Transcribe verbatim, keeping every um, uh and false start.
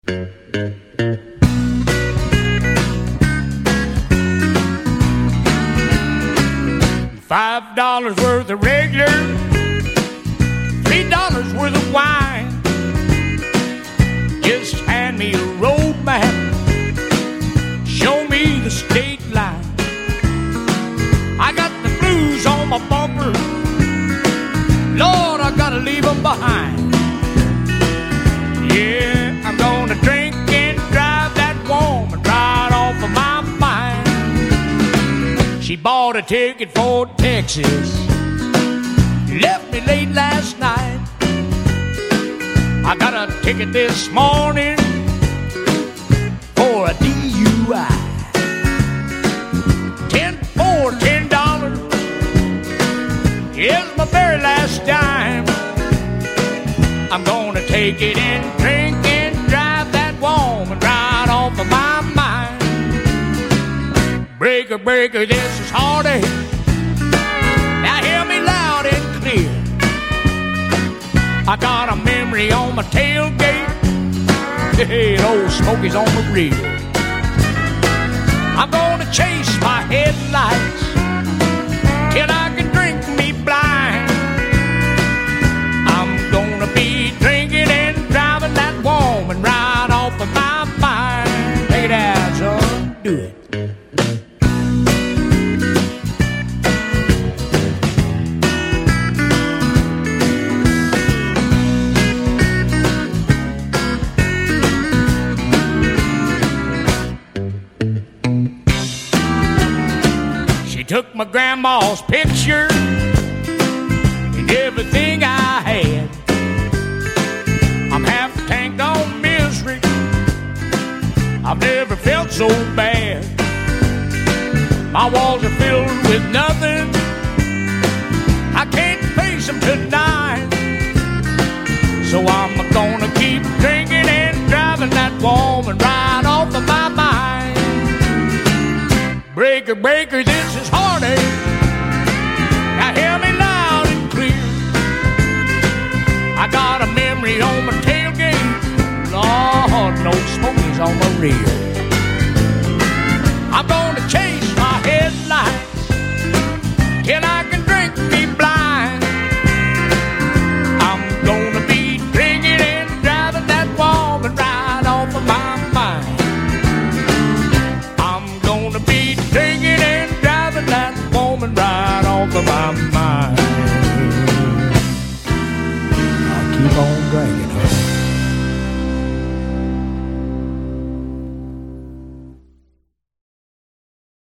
Five dollars worth of regular, three dollars worth of wine. Just hand me a road map, show me the state line. I got the blues on my bumper, Lord, I gotta leave them behind. Yeah, I'm gonna drink and drive that woman right off of my mind. She bought a ticket for Texas, left me late last night. I got a ticket this morning for a D U I. Ten for ten dollars is my very last dime. I'm gonna take it and drink and drive that woman right off of my mind. Breaker, breaker, this is heartache. Now hear me loud and clear. I got a memory on my tailgate, hey, old Smokey's on the rear. I'm gonna chase my headlights till I can drink me blind. I'm gonna be drinking and driving that woman right off of my mind. Take it out, son, do it. Took my grandma's picture and everything I had. I'm half tanked on misery, I've never felt so bad. My walls are filled with nothing, I can't face them tonight. So I'm gonna keep drinking and driving that woman right off of my mind. Breaker, breaker, this is heartache. Now hear me loud and clear. I got a memory on my tailgate, Lord, no Smokey's on my rear.